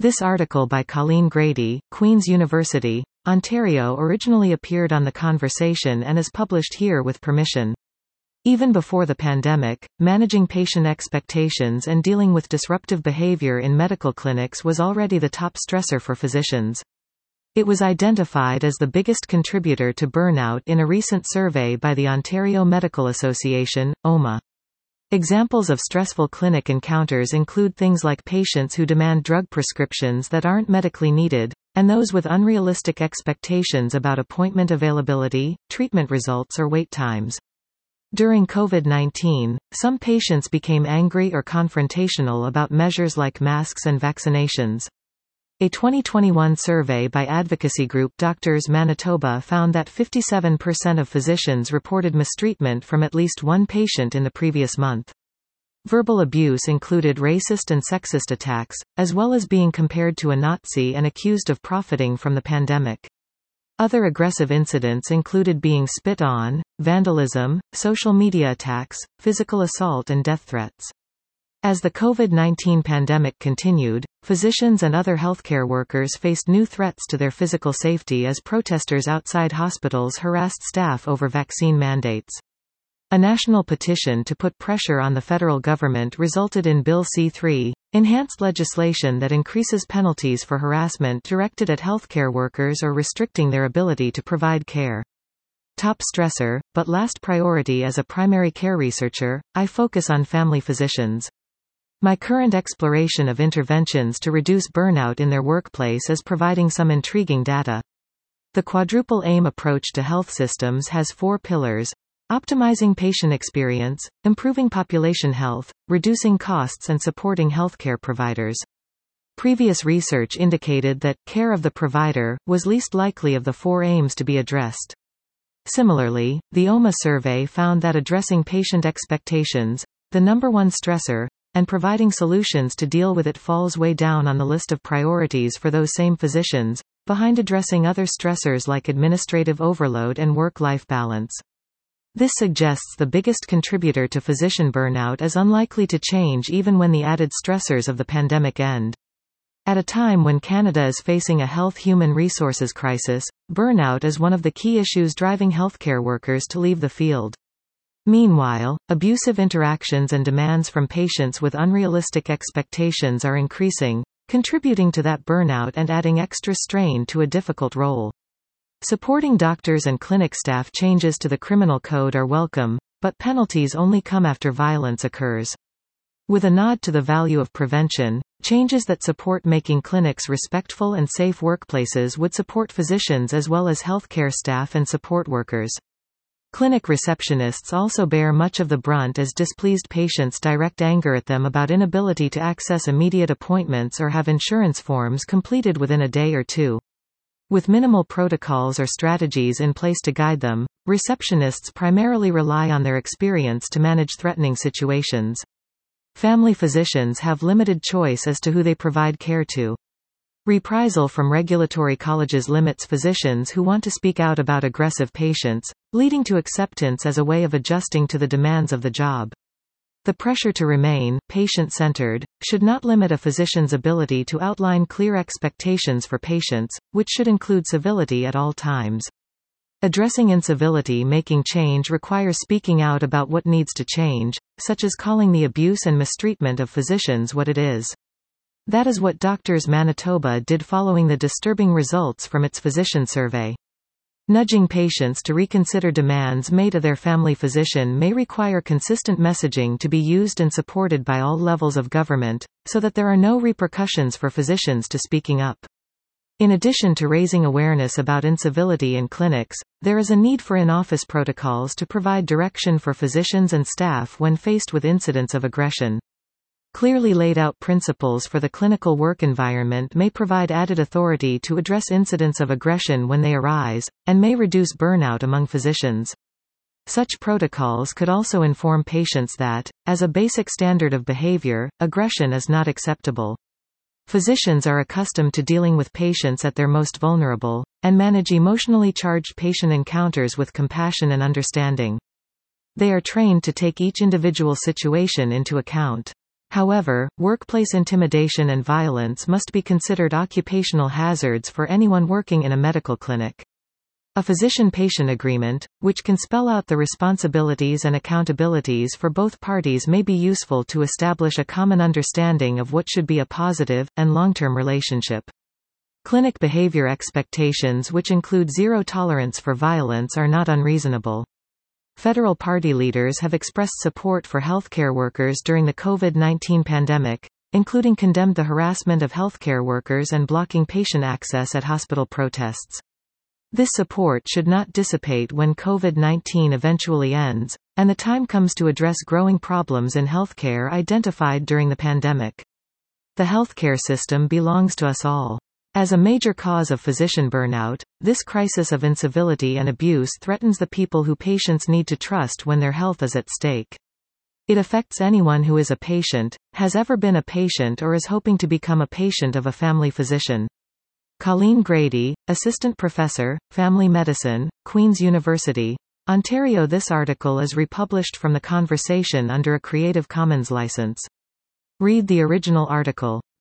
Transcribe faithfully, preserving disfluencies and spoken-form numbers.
This article by Colleen Grady, Queen's University, Ontario originally appeared on The Conversation and is published here with permission. Even before the pandemic, managing patient expectations and dealing with disruptive behavior in medical clinics was already the top stressor for physicians. It was identified as the biggest contributor to burnout in a recent survey by the Ontario Medical Association, O M A. Examples of stressful clinic encounters include things like patients who demand drug prescriptions that aren't medically needed, and those with unrealistic expectations about appointment availability, treatment results or wait times. During COVID nineteen, some patients became angry or confrontational about measures like masks and vaccinations. A twenty twenty-one survey by advocacy group Doctors Manitoba found that fifty-seven percent of physicians reported mistreatment from at least one patient in the previous month. Verbal abuse included racist and sexist attacks, as well as being compared to a Nazi and accused of profiting from the pandemic. Other aggressive incidents included being spit on, vandalism, social media attacks, physical assault and death threats. As the COVID nineteen pandemic continued, physicians and other healthcare workers faced new threats to their physical safety as protesters outside hospitals harassed staff over vaccine mandates. A national petition to put pressure on the federal government resulted in Bill C three, enhanced legislation that increases penalties for harassment directed at healthcare workers or restricting their ability to provide care. Top stressor, but last priority. As a primary care researcher, I focus on family physicians. My current exploration of interventions to reduce burnout in their workplace is providing some intriguing data. The quadruple aim approach to health systems has four pillars: optimizing patient experience, improving population health, reducing costs and supporting healthcare providers. Previous research indicated that care of the provider was least likely of the four aims to be addressed. Similarly, the O M A survey found that addressing patient expectations, the number one stressor, and providing solutions to deal with it falls way down on the list of priorities for those same physicians, behind addressing other stressors like administrative overload and work-life balance. This suggests the biggest contributor to physician burnout is unlikely to change even when the added stressors of the pandemic end. At a time when Canada is facing a health human resources crisis, burnout is one of the key issues driving healthcare workers to leave the field. Meanwhile, abusive interactions and demands from patients with unrealistic expectations are increasing, contributing to that burnout and adding extra strain to a difficult role. Supporting doctors and clinic staff changes to the criminal code are welcome, but penalties only come after violence occurs. With a nod to the value of prevention, changes that support making clinics respectful and safe workplaces would support physicians as well as healthcare staff and support workers. Clinic receptionists also bear much of the brunt as displeased patients direct anger at them about inability to access immediate appointments or have insurance forms completed within a day or two. With minimal protocols or strategies in place to guide them, receptionists primarily rely on their experience to manage threatening situations. Family physicians have limited choice as to who they provide care to. Reprisal from regulatory colleges limits physicians who want to speak out about aggressive patients, leading to acceptance as a way of adjusting to the demands of the job. The pressure to remain patient-centered should not limit a physician's ability to outline clear expectations for patients, which should include civility at all times. Addressing incivility making change requires speaking out about what needs to change, such as calling the abuse and mistreatment of physicians what it is. That is what Doctors Manitoba did following the disturbing results from its physician survey. Nudging patients to reconsider demands made of their family physician may require consistent messaging to be used and supported by all levels of government, so that there are no repercussions for physicians to speaking up. In addition to raising awareness about incivility in clinics, there is a need for in-office protocols to provide direction for physicians and staff when faced with incidents of aggression. Clearly laid out principles for the clinical work environment may provide added authority to address incidents of aggression when they arise, and may reduce burnout among physicians. Such protocols could also inform patients that, as a basic standard of behavior, aggression is not acceptable. Physicians are accustomed to dealing with patients at their most vulnerable, and manage emotionally charged patient encounters with compassion and understanding. They are trained to take each individual situation into account. However, workplace intimidation and violence must be considered occupational hazards for anyone working in a medical clinic. A physician-patient agreement, which can spell out the responsibilities and accountabilities for both parties, may be useful to establish a common understanding of what should be a positive, and long-term relationship. Clinic behavior expectations, which include zero tolerance for violence, are not unreasonable. Federal party leaders have expressed support for healthcare workers during the COVID nineteen pandemic, including condemned the harassment of healthcare workers and blocking patient access at hospital protests. This support should not dissipate when COVID nineteen eventually ends, and the time comes to address growing problems in healthcare identified during the pandemic. The healthcare system belongs to us all. As a major cause of physician burnout, this crisis of incivility and abuse threatens the people who patients need to trust when their health is at stake. It affects anyone who is a patient, has ever been a patient, or is hoping to become a patient of a family physician. Colleen Grady, Assistant Professor, Family Medicine, Queen's University, Ontario. This article is republished from The Conversation under a Creative Commons license. Read the original article.